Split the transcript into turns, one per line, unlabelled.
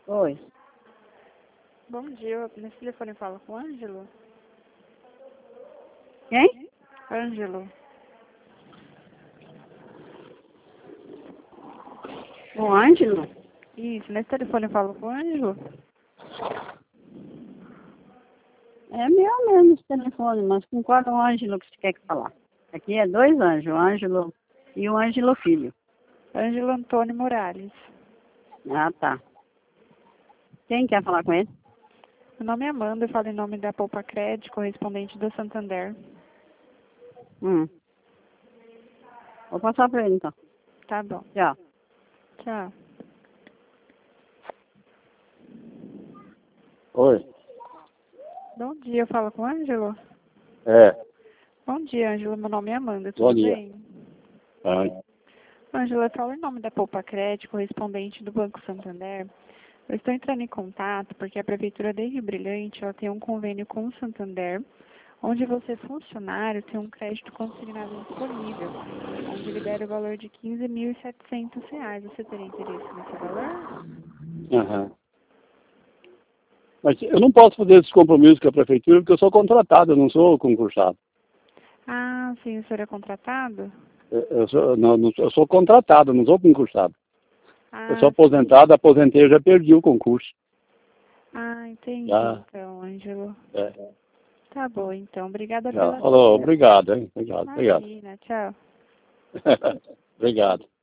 Oi.
Bom dia, nesse telefone fala com o Ângelo?
Quem?
Ângelo.
O Ângelo?
Isso, nesse telefone fala com o Ângelo?
É meu mesmo esse telefone, mas com qual é o Ângelo que você quer que falar? Aqui é dois anjos, o Ângelo e o Ângelo Filho.
Ângelo Antônio Morales.
Ah, tá. Quem quer falar com ele?
Meu nome é Amanda, eu falo em nome da Poupa Crédito, correspondente do Santander.
Vou passar para ele então.
Tá bom.
Tchau.
Tchau.
Oi.
Bom dia, eu falo com o Ângelo?
É.
Bom dia, Ângelo. Meu nome é Amanda,
Bom
tudo
dia.
bem?
Ah,
Ângelo, eu falo em nome da Poupa Crédito, correspondente do Banco Santander. Eu estou entrando em contato porque a Prefeitura de Rio Brilhante ela tem um convênio com o Santander, onde você, funcionário, tem um crédito consignado disponível, onde libera o valor de R$ 15.700. Você teria interesse nesse valor?
aham. Mas eu não posso fazer esses compromissos com a prefeitura porque eu sou contratado, eu não sou concursado.
Ah, sim, o senhor é contratado?
Eu sou contratado, não sou concursado. Eu sou
Ah,
aposentado, aposentei, eu já perdi o concurso.
entendi,
Já,
então, Ângelo.
é,
Tá bom, então. Obrigada
já.
pela
Falou,
atenção.
obrigado, hein? Obrigado, obrigado.
Imagina, tchau.
Obrigado.